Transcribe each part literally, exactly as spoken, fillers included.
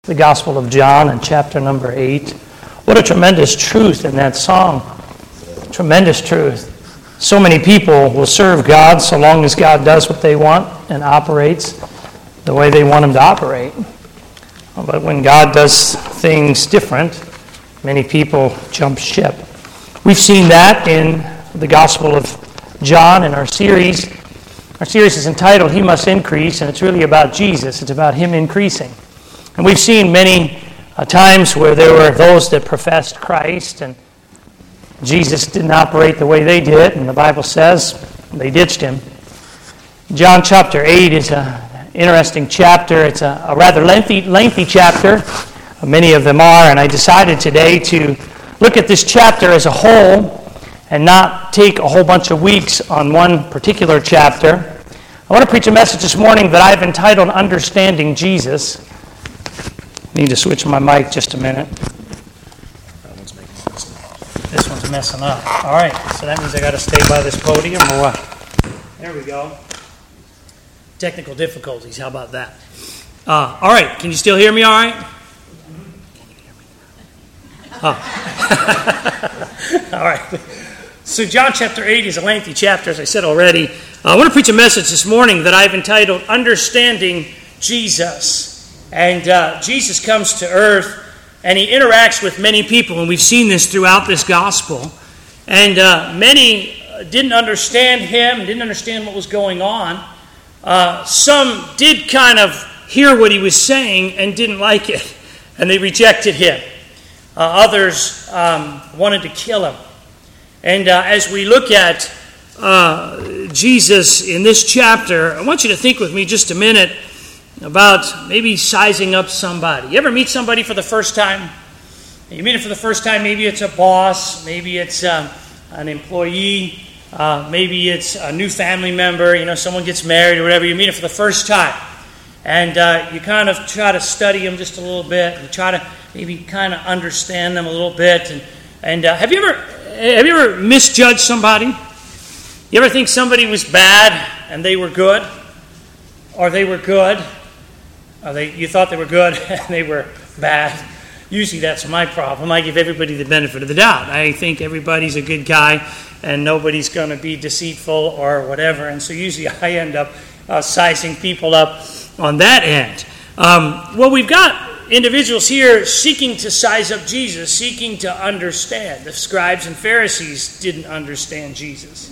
The Gospel of John in chapter number eight. What a tremendous truth in that song. Tremendous truth. So many people will serve God so long as God does what they want and operates the way they want Him to operate. But when God does things different, many people jump ship. We've seen that in the Gospel of John in our series. Our series is entitled, He Must Increase, and it's really about Jesus. It's about Him increasing. And we've seen many uh, times where there were those that professed Christ, and Jesus didn't operate the way they did, and the Bible says they ditched Him. John chapter eight is an interesting chapter. It's a, a rather lengthy, lengthy chapter. Many of them are, and I decided today to look at this chapter as a whole and not take a whole bunch of weeks on one particular chapter. I want to preach a message this morning that I've entitled Understanding Jesus. I need to switch my mic just a minute. This one's messing up. All right, so that means I got to stay by this podium or what? There we go. Technical difficulties, how about that? Uh, all right, can you still hear me all right? Oh. All right. So John chapter eight is a lengthy chapter, as I said already. Uh, I want to preach a message this morning that I've entitled Understanding Jesus. And uh, Jesus comes to earth, and He interacts with many people, and we've seen this throughout this gospel. And uh, many didn't understand Him, didn't understand what was going on. Uh, some did kind of hear what He was saying and didn't like it, and they rejected Him. Uh, others um, wanted to kill Him. And uh, as we look at uh, Jesus in this chapter, I want you to think with me just a minute about maybe sizing up somebody. You ever meet somebody for the first time? You meet it for the first time, maybe it's a boss, maybe it's uh, an employee, uh, maybe it's a new family member, you know, someone gets married or whatever. You meet it for the first time. And uh, you kind of try to study them just a little bit. You try to maybe kind of understand them a little bit. And, and uh, have you ever have you ever misjudged somebody? You ever think somebody was bad and they were good? Or they were good? Or they, you thought they were good and they were bad? Usually that's my problem. I give everybody the benefit of the doubt. I think everybody's a good guy and nobody's going to be deceitful or whatever. And so usually I end up uh, sizing people up on that end. Um, well, we've got individuals here seeking to size up Jesus, seeking to understand. The scribes and Pharisees didn't understand Jesus.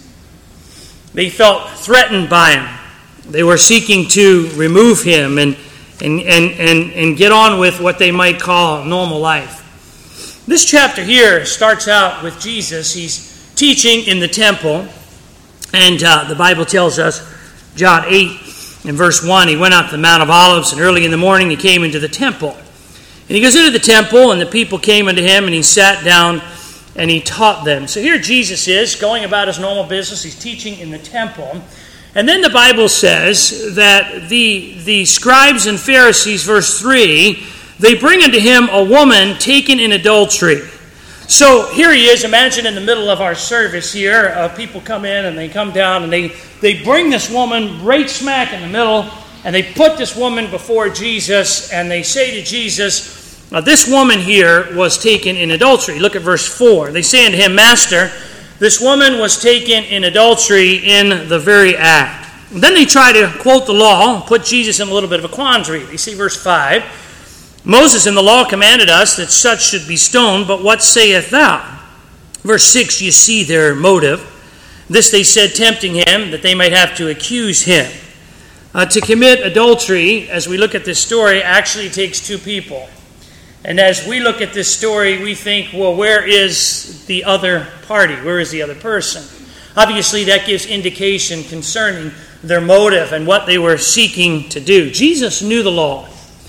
They felt threatened by Him. They were seeking to remove Him and And, and, and, and get on with what they might call normal life. This chapter here starts out with Jesus. He's teaching in the temple. And uh, the Bible tells us, John eight, in verse one, He went out to the Mount of Olives, and early in the morning He came into the temple. And He goes into the temple, and the people came unto Him, and He sat down, and He taught them. So here Jesus is, going about His normal business. He's teaching in the temple. And then the Bible says that the, the scribes and Pharisees, verse three, they bring unto Him a woman taken in adultery. So here He is, imagine in the middle of our service here, uh, people come in and they come down and they, they bring this woman right smack in the middle, and they put this woman before Jesus, and they say to Jesus, uh, this woman here was taken in adultery. Look at verse four. They say unto Him, Master, this woman was taken in adultery in the very act. And then they try to quote the law and put Jesus in a little bit of a quandary. They see verse five. Moses in the law commanded us that such should be stoned, but what sayest thou? Verse six, you see their motive. This they said, tempting Him, that they might have to accuse Him. Uh, to commit adultery, as we look at this story, actually takes two people. And as we look at this story, we think, well, where is the other party? Where is the other person? Obviously, that gives indication concerning their motive and what they were seeking to do. Jesus knew the law.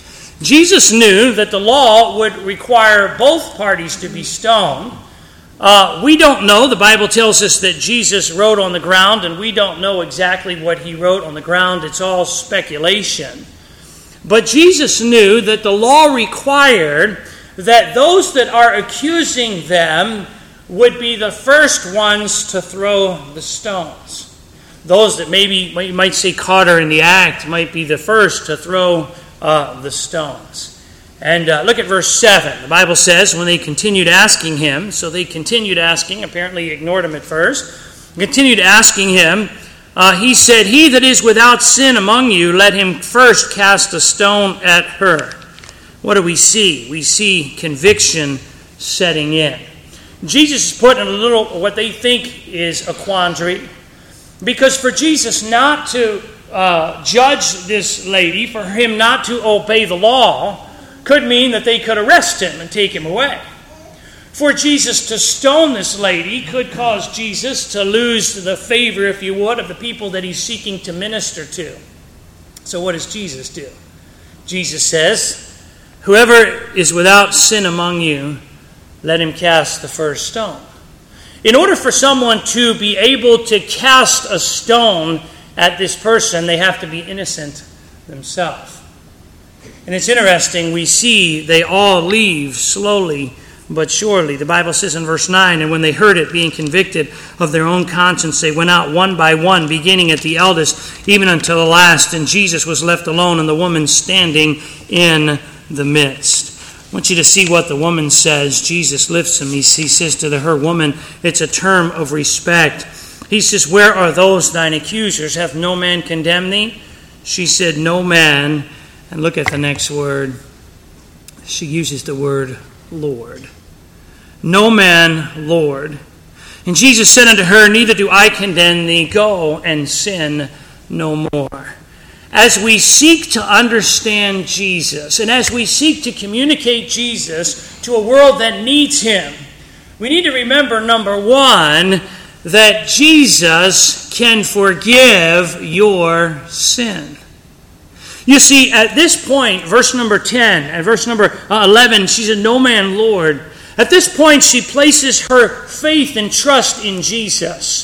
Jesus knew that the law would require both parties to be stoned. Uh, we don't know. The Bible tells us that Jesus wrote on the ground, and we don't know exactly what He wrote on the ground. It's all speculation. But Jesus knew that the law required that those that are accusing them would be the first ones to throw the stones. Those that maybe, you might say, caught her in the act might be the first to throw uh, the stones. And uh, look at verse seven. The Bible says, when they continued asking him, so they continued asking, apparently ignored him at first, continued asking him, uh, he said, "He that is without sin among you, let him first cast a stone at her." What do we see? We see conviction setting in. Jesus is put in a little, what they think is a quandary, because for Jesus not to uh, judge this lady, for him not to obey the law, could mean that they could arrest him and take him away. For Jesus to stone this lady could cause Jesus to lose the favor, if you would, of the people that he's seeking to minister to. So what does Jesus do? Jesus says, "Whoever is without sin among you, let him cast the first stone." In order for someone to be able to cast a stone at this person, they have to be innocent themselves. And it's interesting, we see they all leave slowly but surely. The Bible says in verse nine, "And when they heard it, being convicted of their own conscience, they went out one by one, beginning at the eldest, even until the last. And Jesus was left alone, and the woman standing in the midst." I want you to see what the woman says. Jesus lifts him. He, he says to the, her, "Woman," it's a term of respect. He says, "Where are those thine accusers? Hath no man condemned thee?" She said, "No man." And look at the next word. She uses the word Lord. "No man, Lord." And Jesus said unto her, "Neither do I condemn thee. Go and sin no more." As we seek to understand Jesus, and as we seek to communicate Jesus to a world that needs him, we need to remember, number one, that Jesus can forgive your sin. You see, at this point, verse number ten, and verse number eleven, she said, "No man, Lord." At this point, she places her faith and trust in Jesus.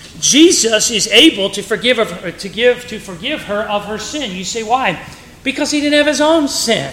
Jesus is able to forgive her, to give to forgive her of her sin. You say, why? Because he didn't have his own sin.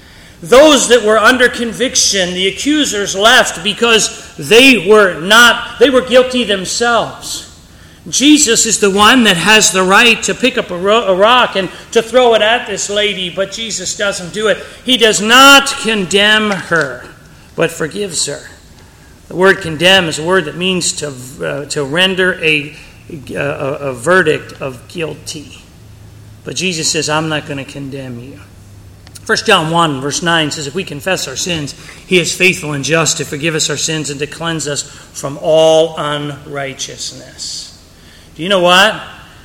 Those that were under conviction, the accusers left because they were not, they were guilty themselves. Jesus is the one that has the right to pick up a, ro- a rock and to throw it at this lady, but Jesus doesn't do it. He does not condemn her, but forgives her. The word condemn is a word that means to uh, to render a, a, a verdict of guilty. But Jesus says, "I'm not going to condemn you." First John one, verse nine says, "If we confess our sins, he is faithful and just to forgive us our sins and to cleanse us from all unrighteousness." Do you know what?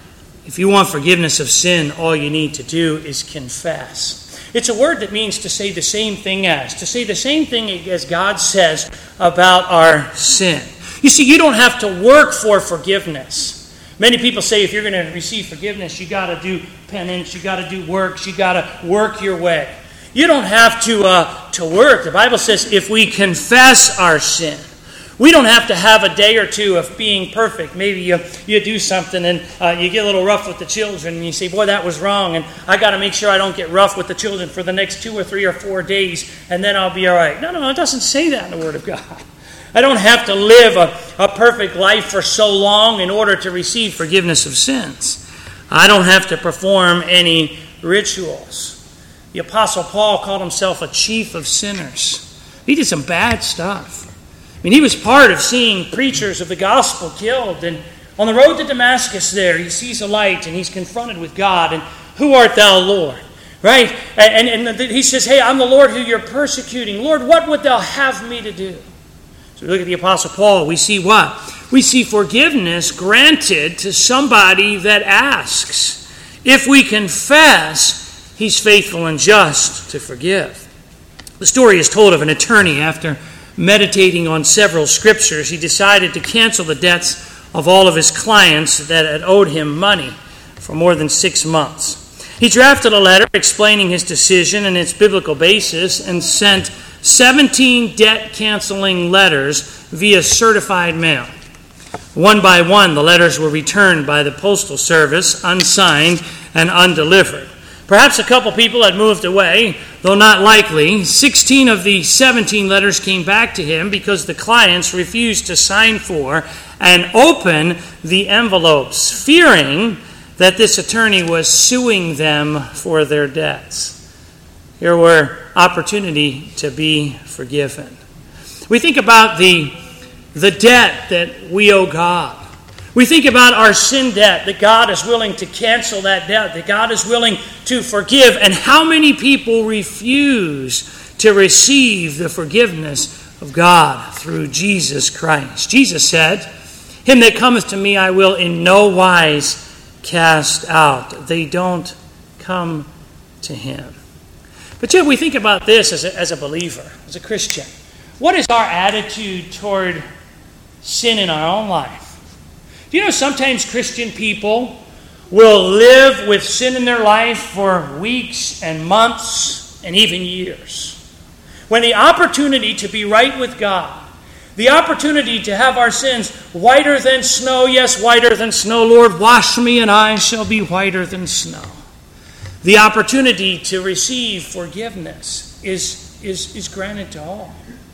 If you want forgiveness of sin, all you need to do is confess. It's a word that means to say the same thing as, to say the same thing as God says about our sin. You see, you don't have to work for forgiveness. Many people say if you're going to receive forgiveness, you got to do penance, you got to do works, you got to work your way. You don't have to uh, to work. The Bible says if we confess our sin, we don't have to have a day or two of being perfect. Maybe you, you do something and uh, you get a little rough with the children and you say, boy, that was wrong, and I got to make sure I don't get rough with the children for the next two or three or four days, and then I'll be all right. No, no, it doesn't say that in the Word of God. I don't have to live a, a perfect life for so long in order to receive forgiveness of sins. I don't have to perform any rituals. The Apostle Paul called himself a chief of sinners. He did some bad stuff. I mean, he was part of seeing preachers of the gospel killed. And on the road to Damascus there, he sees a light and he's confronted with God. And who art thou, Lord? Right? And, and, and he says, hey, I'm the Lord who you're persecuting. Lord, what would thou have me to do? So we look at the Apostle Paul. We see what? We see forgiveness granted to somebody that asks. If we confess, he's faithful and just to forgive. The story is told of an attorney after meditating on several scriptures. He decided to cancel the debts of all of his clients that had owed him money for more than six months. He drafted a letter explaining his decision and its biblical basis and sent seventeen debt-canceling letters via certified mail. One by one, the letters were returned by the postal service, unsigned and undelivered. Perhaps a couple people had moved away, though not likely. Sixteen of the seventeen letters came back to him because the clients refused to sign for and open the envelopes, fearing that this attorney was suing them for their debts. Here were opportunity to be forgiven. We think about the, the debt that we owe God. We think about our sin debt, that God is willing to cancel that debt, that God is willing to forgive, and how many people refuse to receive the forgiveness of God through Jesus Christ. Jesus said, "Him that cometh to me I will in no wise cast out." They don't come to him. But yet we think about this as a, as a believer, as a Christian. What is our attitude toward sin in our own life? Do you know sometimes Christian people will live with sin in their life for weeks and months and even years? When the opportunity to be right with God, the opportunity to have our sins whiter than snow, yes, whiter than snow, Lord, wash me and I shall be whiter than snow. The opportunity to receive forgiveness is, is, is granted to all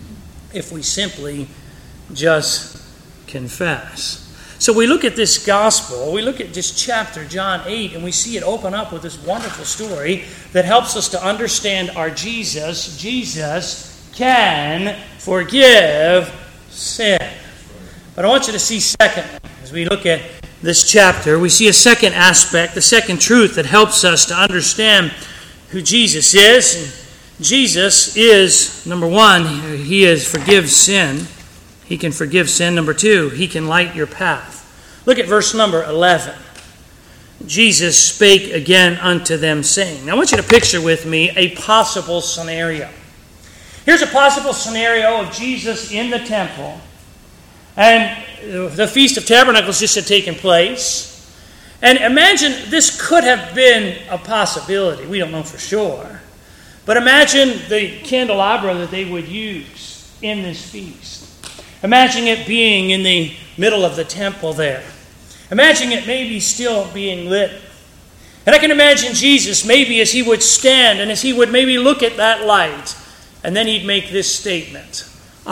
if we simply just confess. So we look at this gospel, we look at this chapter, John eight, and we see it open up with this wonderful story that helps us to understand our Jesus. Jesus can forgive sin. But I want you to see secondly, as we look at this chapter, we see a second aspect, the second truth that helps us to understand who Jesus is. And Jesus is, number one, he is forgives sin. He can forgive sin. Number two, he can light your path. Look at verse number eleven. Jesus spake again unto them, saying. Now I want you to picture with me a possible scenario. Here's a possible scenario of Jesus in the temple. And the Feast of Tabernacles just had taken place. And imagine this could have been a possibility. We don't know for sure. But imagine the candelabra that they would use in this feast. Imagine it being in the middle of the temple there. Imagine it maybe still being lit. And I can imagine Jesus maybe as he would stand and as he would maybe look at that light, and then he'd make this statement.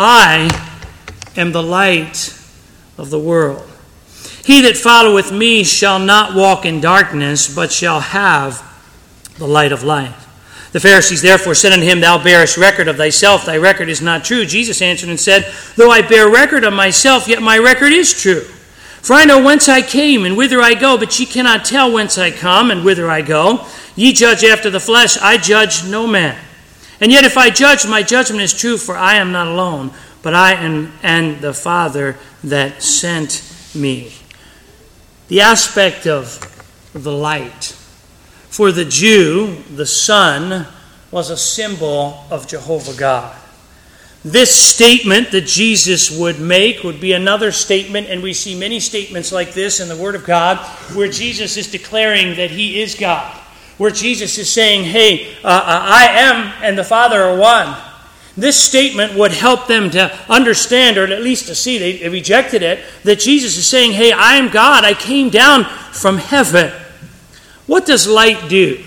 I am the light of the world. He that followeth me shall not walk in darkness, but shall have the light of life. The Pharisees therefore said unto him, Thou bearest record of thyself, thy record is not true. Jesus answered and said, Though I bear record of myself, yet my record is true. For I know whence I came, and whither I go, but ye cannot tell whence I come, and whither I go. Ye judge after the flesh, I judge no man. And yet if I judge, my judgment is true, for I am not alone, but I am and the Father that sent me. The aspect of the light. For the Jew, the sun was a symbol of Jehovah God. This statement that Jesus would make would be another statement, and we see many statements like this in the Word of God, where Jesus is declaring that He is God. Where Jesus is saying, hey, uh, I am and the Father are one. This statement would help them to understand, or at least to see, they rejected it, that Jesus is saying, hey, I am God. I came down from heaven. What does light do?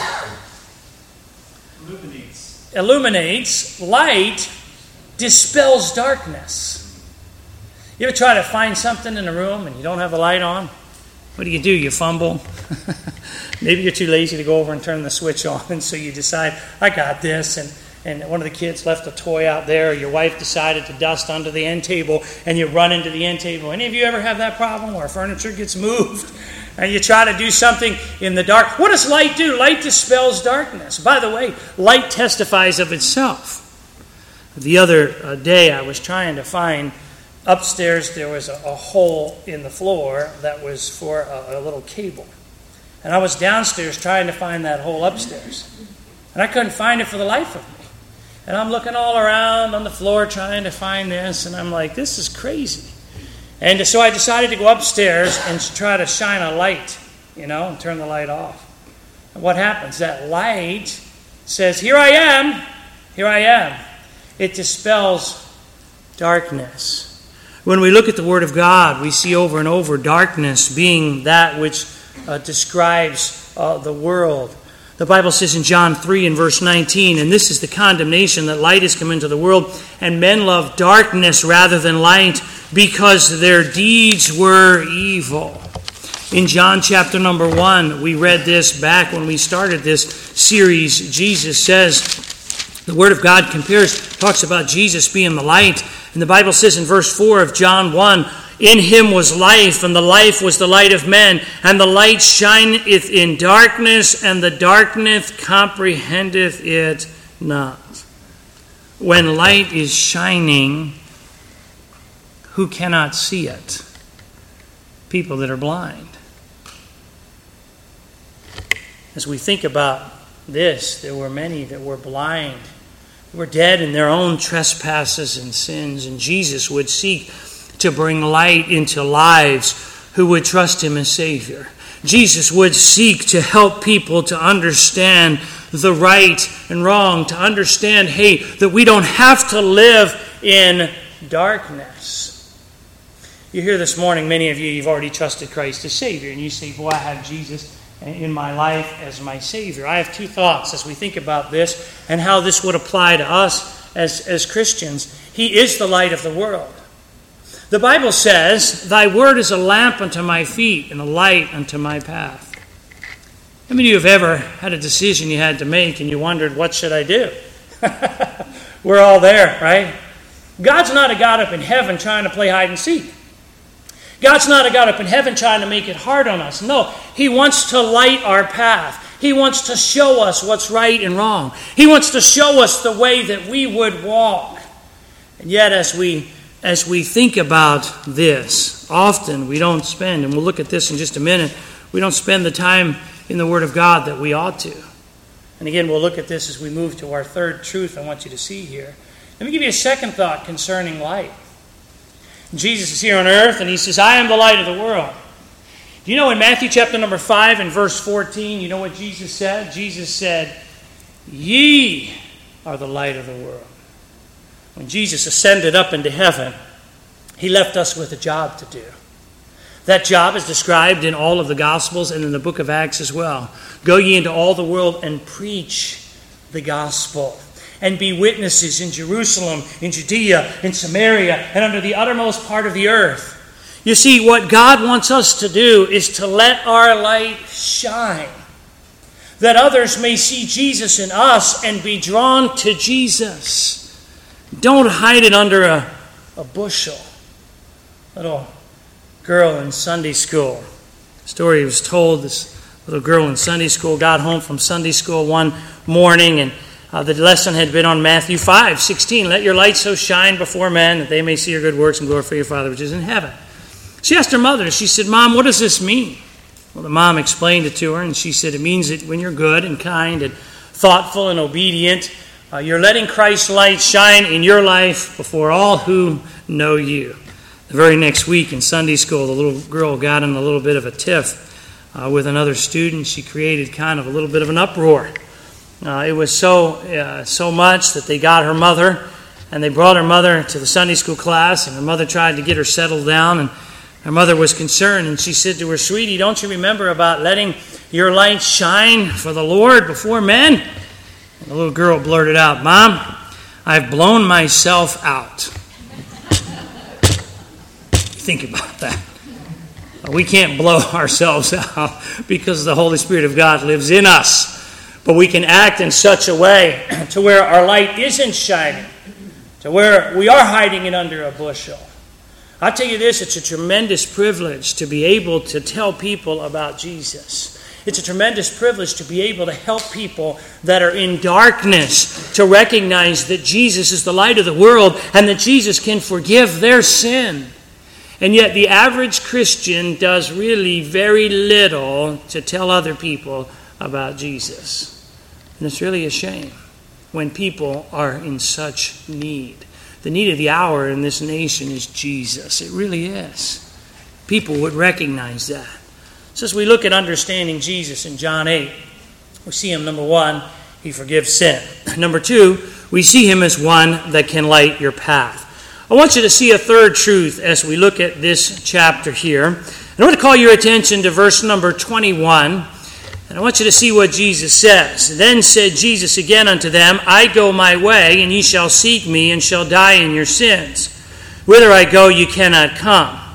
Illuminates. Illuminates. Light dispels darkness. You ever try to find something in a room and you don't have a light on? What do you do? You fumble. Maybe you're too lazy to go over and turn the switch on, and so you decide, I got this, and, and one of the kids left a toy out there, or your wife decided to dust under the end table, and you run into the end table. Any of you ever have that problem where furniture gets moved? And you try to do something in the dark. What does light do? Light dispels darkness. By the way, light testifies of itself. The other day I was trying to find, upstairs there was a, a hole in the floor that was for a, a little cable. And I was downstairs trying to find that hole upstairs. And I couldn't find it for the life of me. And I'm looking all around on the floor trying to find this, and I'm like, this is crazy. And so I decided to go upstairs and try to shine a light, you know, and turn the light off. And what happens? That light says, here I am, here I am. It dispels darkness. When we look at the Word of God, we see over and over darkness being that which uh, describes uh, the world. The Bible says in John three and verse nineteen, and this is the condemnation, that light has come into the world, and men love darkness rather than light, because their deeds were evil. In John chapter number one, we read this back when we started this series. Jesus says, the Word of God compares, talks about Jesus being the light. And the Bible says in verse four of John one, in him was life, and the life was the light of men. And the light shineth in darkness, and the darkness comprehendeth it not. When light is shining, who cannot see it? People that are blind. As we think about this, there were many that were blind, who were dead in their own trespasses and sins, and Jesus would seek to bring light into lives who would trust him as Savior. Jesus would seek to help people to understand the right and wrong, to understand, hey, that we don't have to live in darkness. You hear this morning, many of you, you've already trusted Christ as Savior, and you say, boy, I have Jesus in my life as my Savior. I have two thoughts as we think about this and how this would apply to us as, as Christians. He is the light of the world. The Bible says, thy word is a lamp unto my feet and a light unto my path. How many of you have ever had a decision you had to make and you wondered, what should I do? We're all there, right? God's not a God up in heaven trying to play hide and seek. God's not a God up in heaven trying to make it hard on us. No, he wants to light our path. He wants to show us what's right and wrong. He wants to show us the way that we would walk. And yet as we as we think about this, often we don't spend, and we'll look at this in just a minute, we don't spend the time in the Word of God that we ought to. And again, we'll look at this as we move to our third truth I want you to see here. Let me give you a second thought concerning light. Jesus is here on earth, and he says, I am the light of the world. Do you know in Matthew chapter number five and verse fourteen, you know what Jesus said? Jesus said, ye are the light of the world. When Jesus ascended up into heaven, he left us with a job to do. That job is described in all of the Gospels and in the book of Acts as well. Go ye into all the world and preach the gospel, and be witnesses in Jerusalem, in Judea, in Samaria, and under the uttermost part of the earth. You see, what God wants us to do is to let our light shine, that others may see Jesus in us and be drawn to Jesus. Don't hide it under a, a bushel. Little girl in Sunday school. The story was told, this little girl in Sunday school got home from Sunday school one morning, and Uh, the lesson had been on Matthew five sixteen. Let your light so shine before men that they may see your good works and glorify your Father which is in heaven. She asked her mother, she said, Mom, what does this mean? Well, the mom explained it to her, and she said, it means that when you're good and kind and thoughtful and obedient, uh, you're letting Christ's light shine in your life before all who know you. The very next week in Sunday school, the little girl got in a little bit of a tiff uh, with another student. She created kind of a little bit of an uproar. Uh, it was so uh, so much that they got her mother, and they brought her mother to the Sunday school class, and her mother tried to get her settled down, and her mother was concerned, and she said to her, sweetie, don't you remember about letting your light shine for the Lord before men? And the little girl blurted out, Mom, I've blown myself out. Think about that. We can't blow ourselves out because the Holy Spirit of God lives in us. But we can act in such a way to where our light isn't shining, to where we are hiding it under a bushel. I'll tell you this, it's a tremendous privilege to be able to tell people about Jesus. It's a tremendous privilege to be able to help people that are in darkness to recognize that Jesus is the light of the world and that Jesus can forgive their sin. And yet the average Christian does really very little to tell other people about Jesus. And it's really a shame when people are in such need. The need of the hour in this nation is Jesus. It really is. People would recognize that. So as we look at understanding Jesus in John eight, we see him, number one, he forgives sin. Number two, we see him as one that can light your path. I want you to see a third truth as we look at this chapter here. And I want to call your attention to verse number twenty-one. And I want you to see what Jesus says. Then said Jesus again unto them, I go my way, and ye shall seek me, and shall die in your sins. Whither I go, ye cannot come.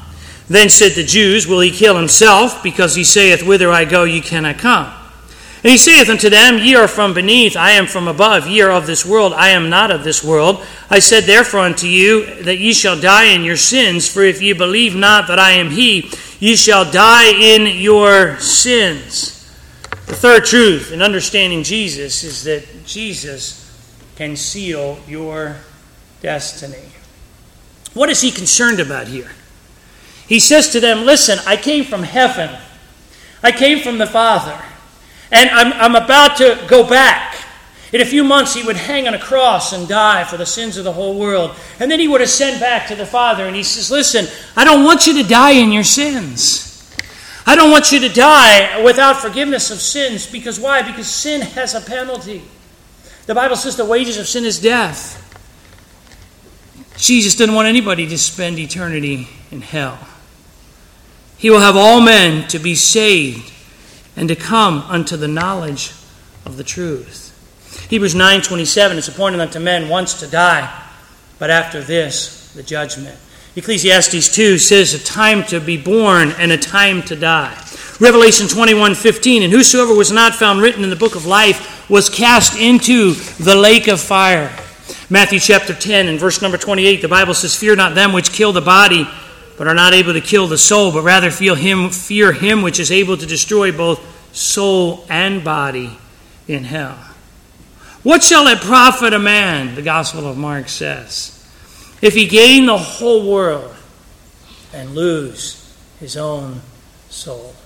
Then said the Jews, Will he kill himself, because he saith, Whither I go, ye cannot come? And he saith unto them, Ye are from beneath, I am from above. Ye are of this world, I am not of this world. I said therefore unto you, that ye shall die in your sins, for if ye believe not that I am he, ye shall die in your sins. The third truth in understanding Jesus is that Jesus can seal your destiny. What is he concerned about here? He says to them, Listen, I came from heaven. I came from the Father. And I'm, I'm about to go back. In a few months, he would hang on a cross and die for the sins of the whole world. And then he would ascend back to the Father. And he says, Listen, I don't want you to die in your sins. I don't want you to die without forgiveness of sins. Because why? Because sin has a penalty. The Bible says the wages of sin is death. Jesus didn't want anybody to spend eternity in hell. He will have all men to be saved and to come unto the knowledge of the truth. Hebrews nine twenty-seven, it's appointed unto men once to die, but after this, the judgment. Ecclesiastes two says a time to be born and a time to die. Revelation twenty-one fifteen, and whosoever was not found written in the book of life was cast into the lake of fire. Matthew chapter ten and verse number twenty-eight, the Bible says, Fear not them which kill the body, but are not able to kill the soul, but rather fear him, fear him which is able to destroy both soul and body in hell. What shall it profit a man, the Gospel of Mark says, if he gain the whole world and lose his own soul?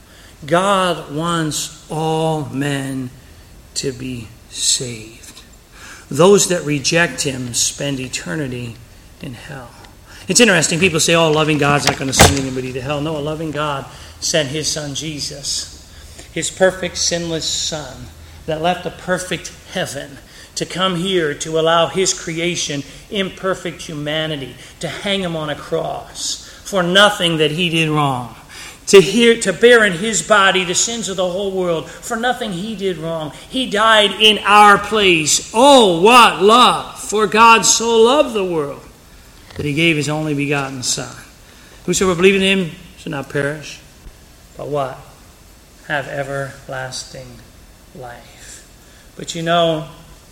God wants all men to be saved. Those that reject him spend eternity in hell. It's interesting. People say, oh, a loving God's not going to send anybody to hell. No, a loving God sent his son Jesus, his perfect, sinless son that left a perfect heaven to come here to allow his creation, imperfect humanity, to hang him on a cross for nothing that he did wrong. To, hear, to bear in his body the sins of the whole world for nothing he did wrong. He died in our place. Oh, what love! For God so loved the world that he gave his only begotten Son. Whosoever believeth in him shall not perish, but what? Have everlasting life. But you know,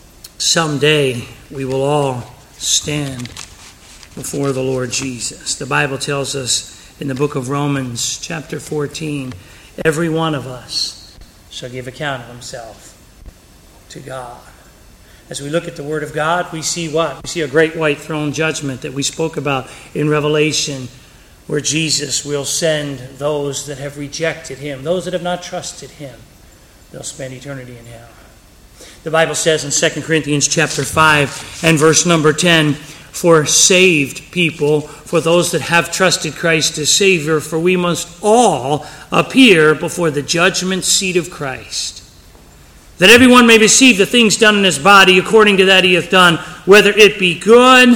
someday we will all stand before the Lord Jesus. The Bible tells us in the book of Romans, chapter fourteen, every one of us shall give account of himself to God. As we look at the Word of God, we see what? We see a great white throne judgment that we spoke about in Revelation, where Jesus will send those that have rejected him, those that have not trusted him. They'll spend eternity in hell. The Bible says in Second Corinthians chapter five and verse number ten, for saved people, for those that have trusted Christ as Savior, for we must all appear before the judgment seat of Christ, that everyone may receive the things done in his body according to that he hath done, whether it be good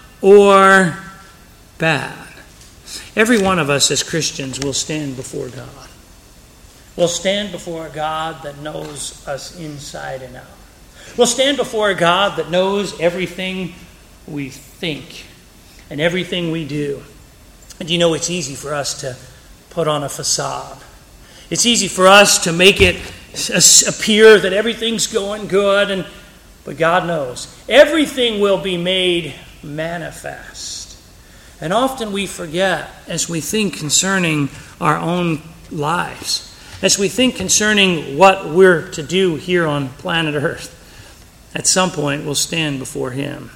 or bad. Every one of us as Christians will stand before God. We'll stand before a God that knows us inside and out. We'll stand before a God that knows everything we think and everything we do. And you know, it's easy for us to put on a facade. It's easy for us to make it appear that everything's going good, and but God knows. Everything will be made manifest. And often we forget, as we think concerning our own lives, as we think concerning what we're to do here on planet Earth, at some point we'll stand before him.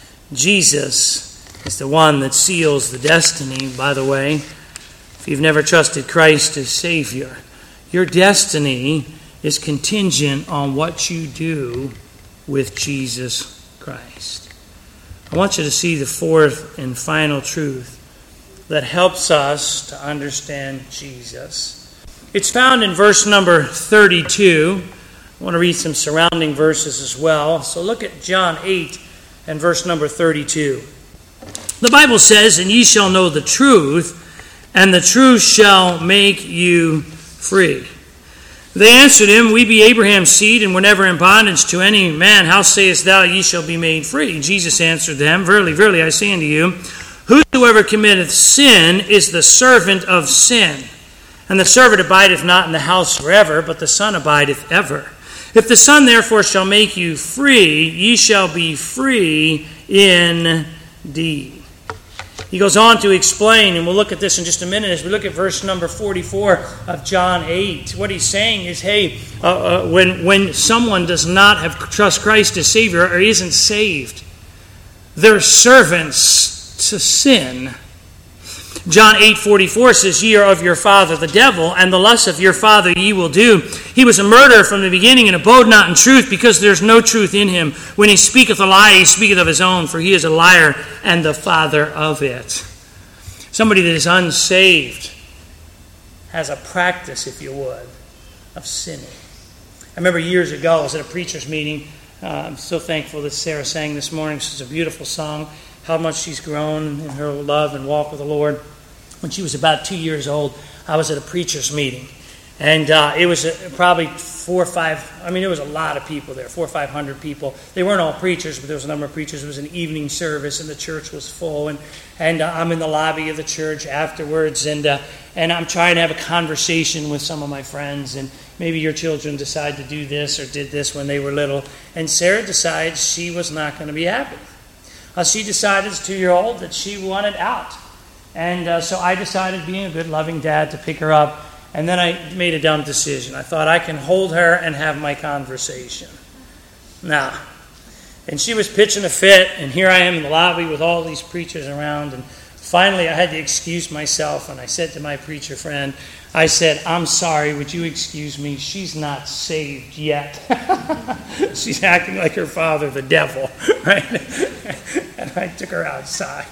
Jesus is the one that seals the destiny, by the way. If you've never trusted Christ as Savior, your destiny is contingent on what you do with Jesus Christ. I want you to see the fourth and final truth that helps us to understand Jesus. It's found in verse number thirty-two. I want to read some surrounding verses as well. So look at John eight and verse number thirty-two. The Bible says, and ye shall know the truth, and the truth shall make you free. They answered him, we be Abraham's seed, and were never in bondage to any man. How sayest thou, ye shall be made free? Jesus answered them, verily, verily, I say unto you, Whosoever committeth sin is the servant of sin. And the servant abideth not in the house forever, but the Son abideth ever. If the Son therefore shall make you free, ye shall be free indeed. He goes on to explain, and we'll look at this in just a minute as we look at verse number forty-four of John eight. What he's saying is, hey, uh, uh, when, when someone does not have trust Christ as Savior or isn't saved, they're servants to sin. John eight forty-four says, ye are of your father the devil, and the lusts of your father ye will do. He was a murderer from the beginning, and abode not in truth, because there is no truth in him. When he speaketh a lie, he speaketh of his own, for he is a liar and the father of it. Somebody that is unsaved has a practice, if you would, of sinning. I remember years ago, I was at a preacher's meeting. Uh, I'm so thankful that Sarah sang this morning. It's a beautiful song, how much she's grown in her love and walk with the Lord. When she was about two years old, I was at a preacher's meeting. And uh, it was a, probably four or five, I mean, there was a lot of people there, four or five hundred people. They weren't all preachers, but there was a number of preachers. It was an evening service, and the church was full. And, and uh, I'm in the lobby of the church afterwards, and uh, and I'm trying to have a conversation with some of my friends. And maybe your children decide to do this or did this when they were little. And Sarah decides she was not going to be happy. Uh, she decided, as a two-year-old, that she wanted out. And uh, so I decided, being a good, loving dad, to pick her up. And then I made a dumb decision. I thought I can hold her and have my conversation. Now, and she was pitching a fit, and here I am in the lobby with all these preachers around. And finally, I had to excuse myself, and I said to my preacher friend, I said, I'm sorry, would you excuse me? She's not saved yet. She's acting like her father, the devil, right? And I took her outside.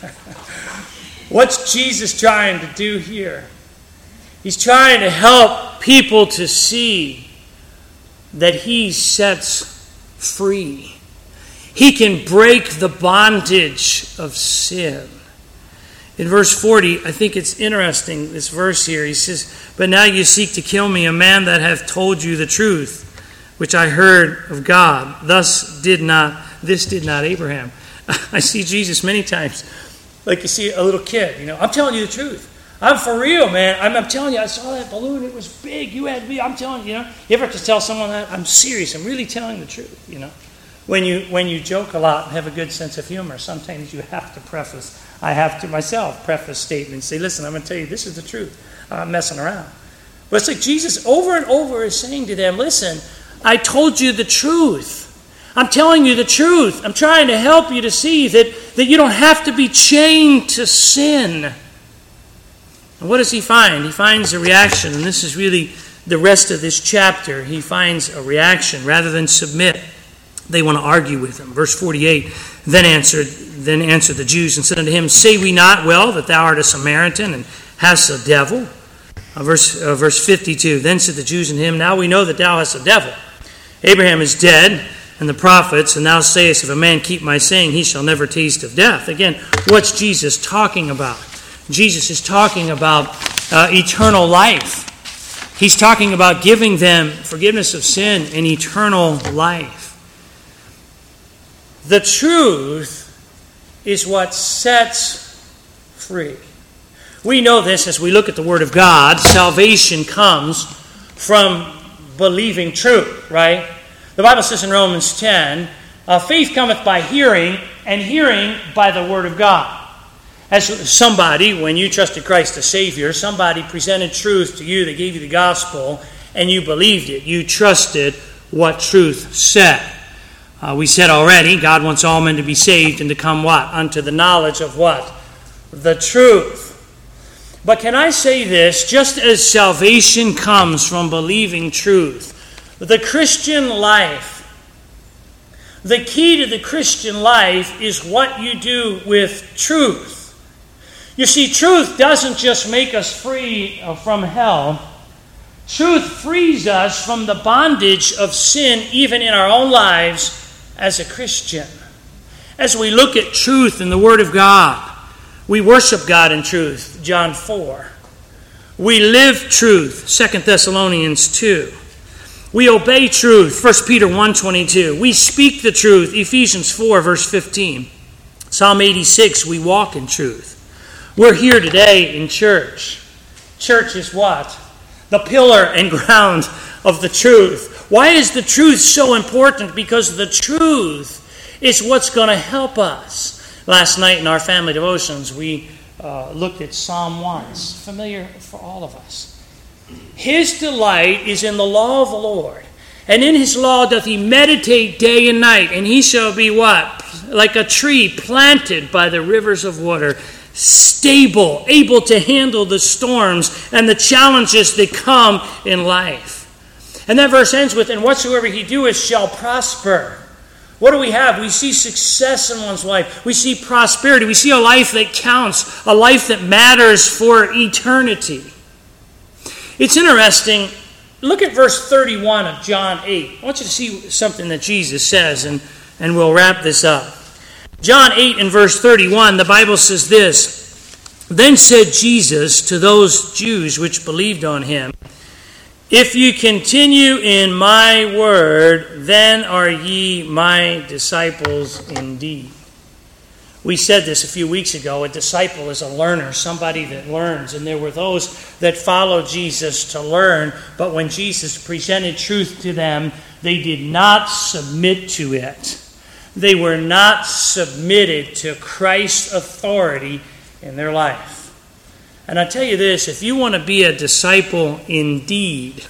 What's Jesus trying to do here? He's trying to help people to see that he sets free. He can break the bondage of sin. In verse forty, I think it's interesting, this verse here. He says, but now you seek to kill me, a man that hath told you the truth, which I heard of God. Thus did not, this did not Abraham. I see Jesus many times, like you see a little kid, you know, I'm telling you the truth. I'm for real, man. I'm, I'm telling you, I saw that balloon. It was big. You had me. I'm telling you, you know. You ever have to tell someone that? I'm serious. I'm really telling the truth, you know. When you when you joke a lot and have a good sense of humor, sometimes you have to preface, I have to myself preface statements. Say, listen, I'm going to tell you, this is the truth. I'm not messing around. But it's like Jesus over and over is saying to them, listen, I told you the truth. I'm telling you the truth. I'm trying to help you to see that, that you don't have to be chained to sin. And what does he find? He finds a reaction, and this is really the rest of this chapter. He finds a reaction. Rather than submit, they want to argue with him. Verse forty-eight, then answered, then answered the Jews and said unto him, say we not well that thou art a Samaritan and hast a devil? Uh, verse, uh, verse fifty-two, then said the Jews unto him, now we know that thou hast a devil. Abraham is dead, and the prophets, and thou sayest, if a man keep my saying, he shall never taste of death. Again, what's Jesus talking about? Jesus is talking about uh, eternal life. He's talking about giving them forgiveness of sin and eternal life. The truth is what sets free. We know this as we look at the Word of God. Salvation comes from believing truth, right? The Bible says in Romans ten, uh, faith cometh by hearing, and hearing by the Word of God. As somebody, when you trusted Christ as Savior, somebody presented truth to you, they gave you the gospel, and you believed it. You trusted what truth said. Uh, we said already, God wants all men to be saved and to come what? Unto the knowledge of what? The truth. But can I say this? Just as salvation comes from believing truth, the Christian life, the key to the Christian life is what you do with truth. You see, truth doesn't just make us free from hell. Truth frees us from the bondage of sin even in our own lives as a Christian. As we look at truth in the Word of God, we worship God in truth, John four. We live truth, Second Thessalonians two. We obey truth, First Peter one twenty-two. We speak the truth, Ephesians four, verse fifteen. Psalm eighty-six, we walk in truth. We're here today in church. Church is what? The pillar and ground of the truth. Why is the truth so important? Because the truth is what's going to help us. Last night in our family devotions, we uh, looked at Psalm one. It's familiar for all of us. His delight is in the law of the Lord, and in his law doth he meditate day and night, and he shall be what? Like a tree planted by the rivers of water, stable, able to handle the storms and the challenges that come in life. And that verse ends with, and whatsoever he doeth shall prosper. What do we have? We see success in one's life. We see prosperity. We see a life that counts, a life that matters for eternity. It's interesting. Look at verse thirty-one of John eight. I want you to see something that Jesus says, and, and we'll wrap this up. John eight and verse thirty-one, the Bible says this, Then said Jesus to those Jews which believed on him, If ye continue in my word, then are ye my disciples indeed. We said this a few weeks ago. A disciple is a learner, somebody that learns. And there were those that followed Jesus to learn, but when Jesus presented truth to them, they did not submit to it. They were not submitted to Christ's authority in their life. And I tell you this, if you want to be a disciple indeed,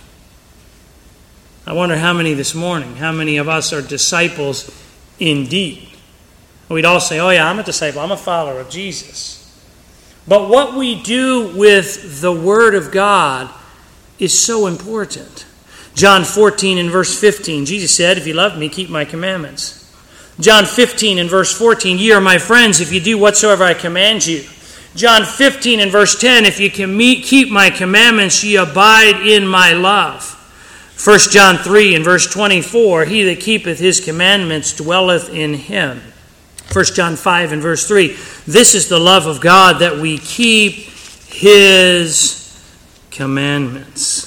I wonder how many this morning, how many of us are disciples indeed? We'd all say, oh yeah, I'm a disciple, I'm a follower of Jesus. But what we do with the Word of God is so important. John fourteen and verse fifteen, Jesus said, If you love me, keep my commandments. John fifteen and verse fourteen, Ye are my friends if you do whatsoever I command you. John fifteen and verse ten, If you can meet, keep my commandments, ye abide in my love. First John three and verse twenty-four, He that keepeth his commandments dwelleth in him. First John five and verse three, This is the love of God, that we keep his commandments.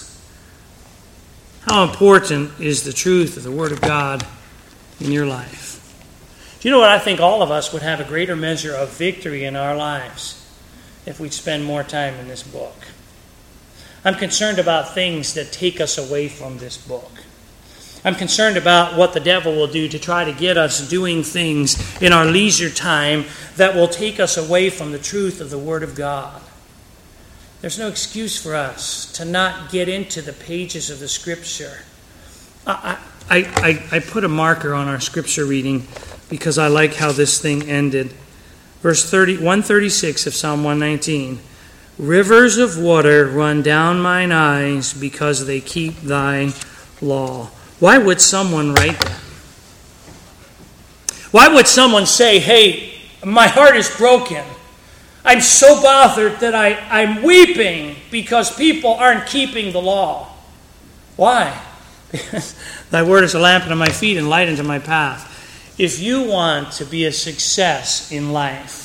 How important is the truth of the Word of God in your life? Do you know what? I think all of us would have a greater measure of victory in our lives if we'd spend more time in this book. I'm concerned about things that take us away from this book. I'm concerned about what the devil will do to try to get us doing things in our leisure time that will take us away from the truth of the Word of God. There's no excuse for us to not get into the pages of the Scripture. I, I, I, I put a marker on our Scripture reading because I like how this thing ended. Verse thirty, one thirty-six of Psalm one nineteen. Rivers of water run down mine eyes because they keep thy law. Why would someone write that? Why would someone say, hey, my heart is broken. I'm so bothered that I, I'm weeping because people aren't keeping the law. Why? Because thy word is a lamp unto my feet and light unto my path. If you want to be a success in life,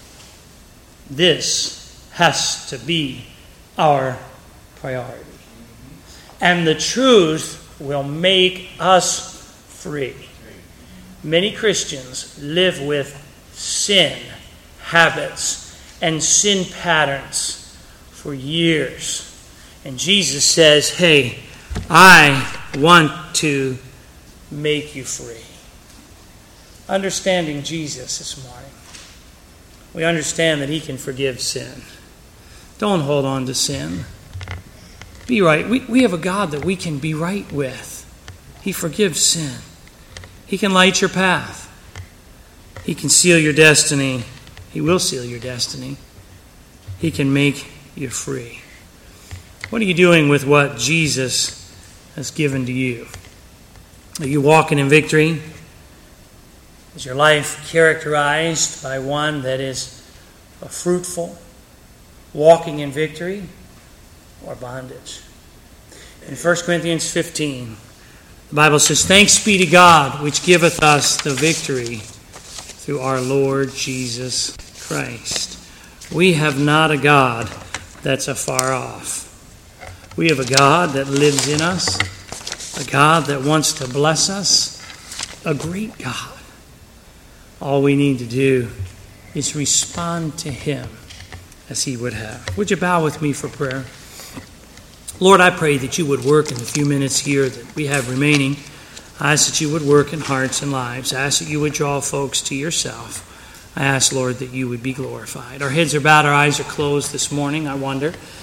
this has to be our priority. And the truth will make us free. Many Christians live with sin habits and sin patterns for years. And Jesus says, hey, I want to make you free. Understanding Jesus this morning, we understand that he can forgive sin. Don't hold on to sin. Be right. We, we have a God that we can be right with. He forgives sin. He can light your path. He can seal your destiny. He will seal your destiny. He can make you free. What are you doing with what Jesus has given to you? Are you walking in victory? Is your life characterized by one that is fruitful, walking in victory, or bondage? In First Corinthians fifteen, the Bible says, Thanks be to God, which giveth us the victory through our Lord Jesus Christ. We have not a God that's afar off. We have a God that lives in us, a God that wants to bless us, a great God. All we need to do is respond to him as he would have. Would you bow with me for prayer? Lord, I pray that you would work in the few minutes here that we have remaining. I ask that you would work in hearts and lives. I ask that you would draw folks to yourself. I ask, Lord, that you would be glorified. Our heads are bowed, our eyes are closed this morning. I wonder